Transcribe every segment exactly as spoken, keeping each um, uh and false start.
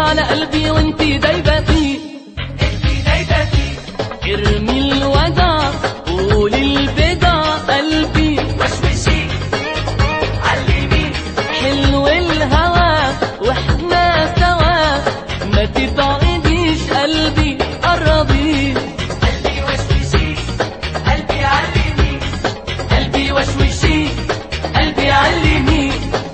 على قلبي وانتي دايبة فيه، انتي دايبة فيه. ارمي الوداع قولي البدع قلبي وشوشي علمي حلو الهوى واحنا سوا، ما تبعديش قلبي قربي. قلبي وشوشي قلبي علمي قلبي وشوشي قلبي علمي.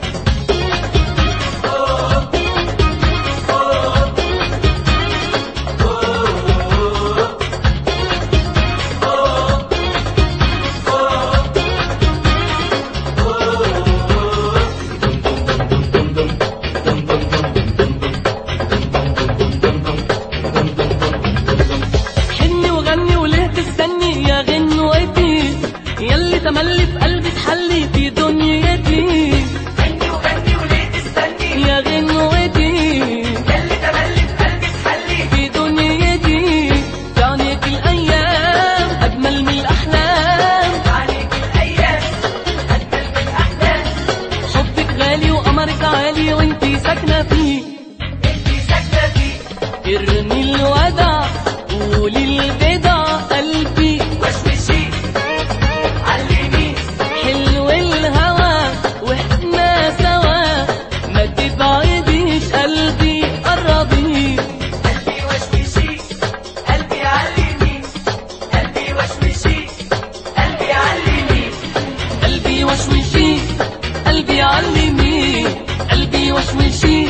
حني وغني وليه تستني يا غنوتي، يلي تملي في قلبي تحلي في دنيتي. غني وغني وليه تستني يا غنوتي يلي تملي في قلبي تحلي. في دنيتي، في عينيك الأيام أجمل من الأحلام، عليك الأيام أجمل من الأحلام. حبك غالي وقمرك عالي وانتي ساكنة فيه، انتي ساكنة فيه. ارمي الوداع قولي البدع قلبي وشوشي علمي حلو الهوى واحنا سوا، ما تبعديش قلبي قربي. قلبي وشوشي قلبي علمي قلبي وشوشي قلبي علمي قلبي وشوشي قلبي علمي قلبي وشوشي